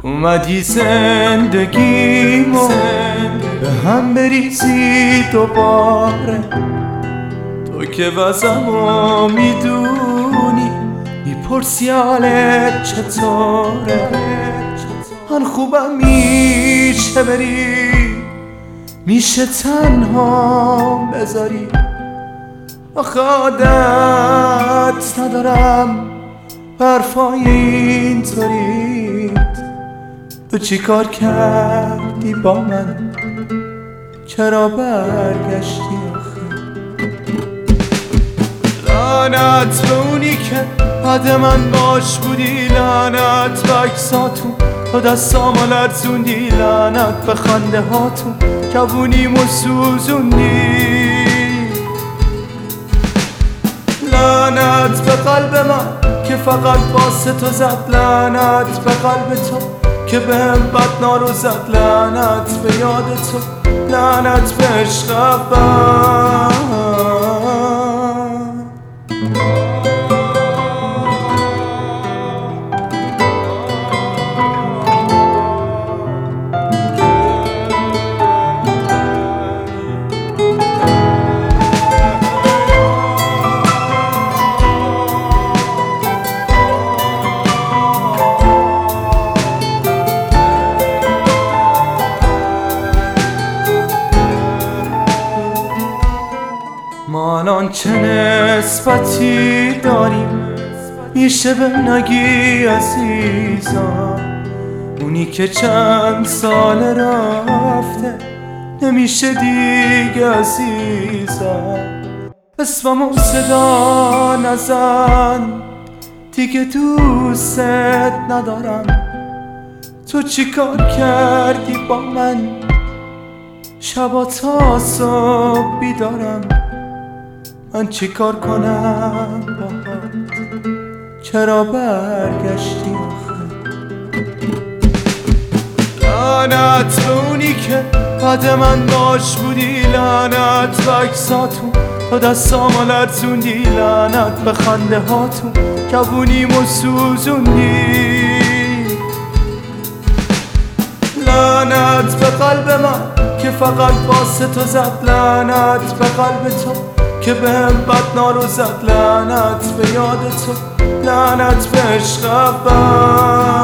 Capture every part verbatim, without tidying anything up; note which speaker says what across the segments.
Speaker 1: اومدی زندگیمو به هم بریزی دوباره. تو که وضعمو میدونی، میپرسی حالت چطوره. من خوبم میشه بری، میشه تنها بذاری. آخه عادت ندارم حرفای اینطوری. تو چی کار کردی با من؟ چرا برگشتی آخه؟ لعنت به اونی که بعد من باش بودی، لعنت به عکساتون تو دستامو لرزوندی، لعنت به خنده هاتون جوونیمو سوزوندی. لعنت به قلب من که فقط واسه تو زد، لعنت به قلب تو که بهم بد نارو زد، لعنت به یاد تو، لعنت به عشق اول. ما الان چه نسبتی داریم میشه به نگی عزیزم؟ اونی که چند سال رفته نمیشه دیگه عزیزم. اسممو صدا نزن دیگه، دوست ندارم. تو چی کار کردی با من؟ شبا تا صبح بیدارم. من چی کار کنم باهات؟ چرا برگشتی آخه؟ لعنت به اونی که بعد من باش بودی، لعنت به عکساتون تو دستامو لرزوندی، لعنت به خنده هاتون جوونیمو سوزوندی. لعنت به قلب من که فقط واسه تو زد، لعنت به قلب تو که بهم بد نارو زد، لعنت به یاد تو، لعنت به عشق اول.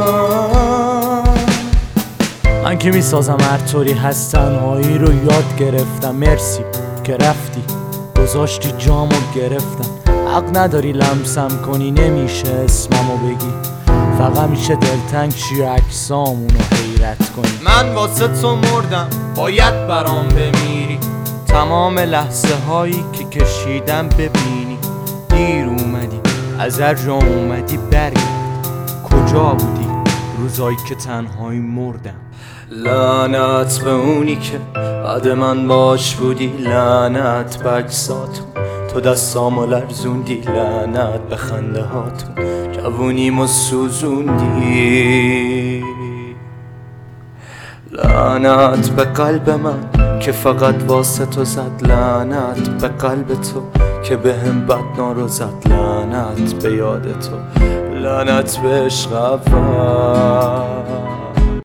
Speaker 2: من که میسازم هر طوری هست، تنهایی رو یاد گرفتم. مرسی که رفتی گذاشتی جامو گرفتم. حق نداری لمسم کنی، نمیشه اسممو بگی، فقط میشه دلتنگ شی عکسامونو حیرت کنی.
Speaker 1: من واسه تو مردم، باید برام بمیری.
Speaker 2: تمام لحظه هایی که کشیدم ببینی. دیر اومدی از هر جا اومدی برگرد. کجا بودی روزایی که تنهایی مردم؟
Speaker 1: لعنت به اونی که بعد من باش بودی، لعنت به عکساتون تو دستامو لرزوندی، لعنت به خنده هاتون جوونیمو سوزوندی. لعنت به قلب من که فقط واسه تو زد، لعنت به قلب تو که بهم بد نارو زد، لعنت به یاد تو، لعنت به عشق اول.